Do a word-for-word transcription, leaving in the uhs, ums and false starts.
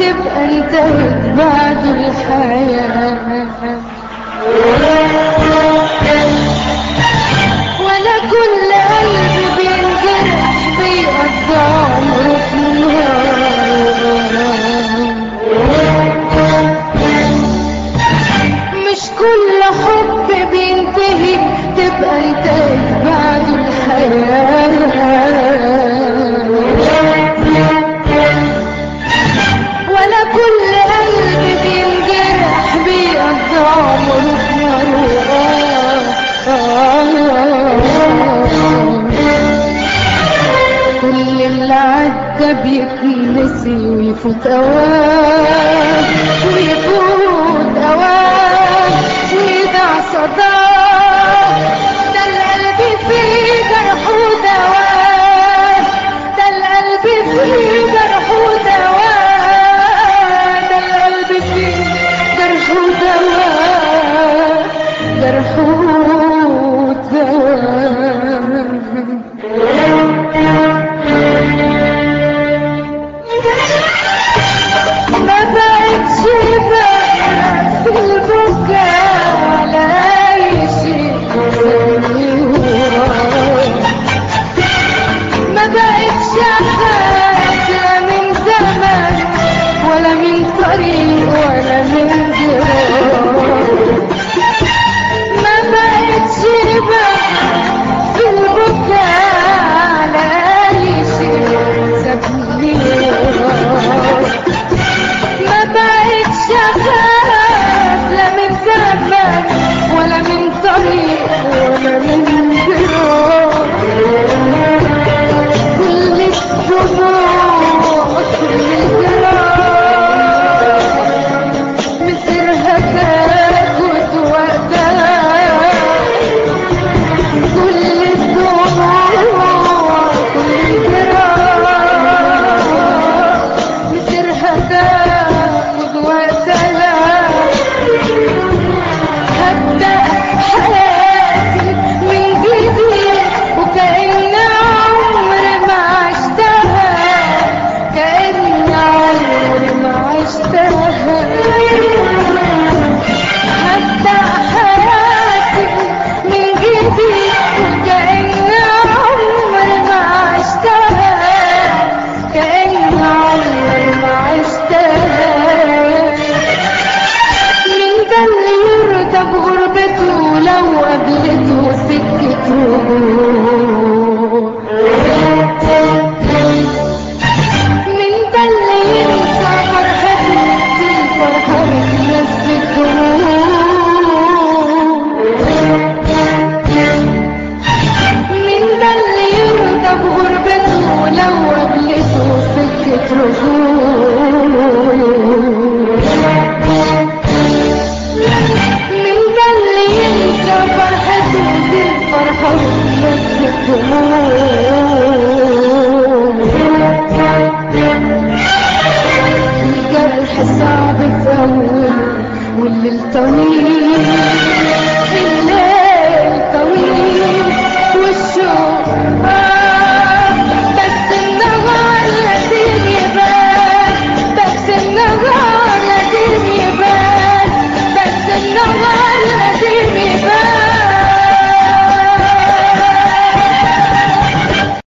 تبقى انتهت بعد الحياة. ولا كل قلب بينجرح بيقضى عمره في النار. مش كل حب بينتهي تبقى انتهت بعد الحياة. ولا كل قلب بينجرح بيقضى عمره في نار. كل اللي عدى بيتنسي ويفوت اوان ويفوت اوان ويضيع صداه. ده القلب فيه جرح ودوان، ده القلب فيه جرح ودوان، ده القلب فيه جرح ودوان، جرح ودوان. ما بقتش بقى في البكاء على اي شيء زي وراي. ما بقتش اخاف لا من زمن ولا من طريق ولا من جراح. ما بقتش بقى في البكاء على اي شيء سابني وراي. ما بقتش اخاف لا من زمن ولا من طريق ولا من جراح. كل الدموع كل الجراح مصيرها تاخد وقتها. كل الدموع كل الجراح مصيرها تاخد وقتها. هبدأ حياتي من جديد وكأن عمري ما عشتها، كأن عمري ما عشتها. هبدأ حياتي من جديد وكأن عمري ما عشتها، كأن عمري ما عشتها. من ده اللي يرضى بغربته لو قابلته سكة رجوع؟ من ده اللي ينسى فرحته الفرحة بتنسى من ده اللي يرضى بغربته لو قابلته سكة رجوع؟ من ده اللي ينسى فرحته دي الفرحة بتنسى الجرح صعب في أول والليل طويل، الليل طويل والشوق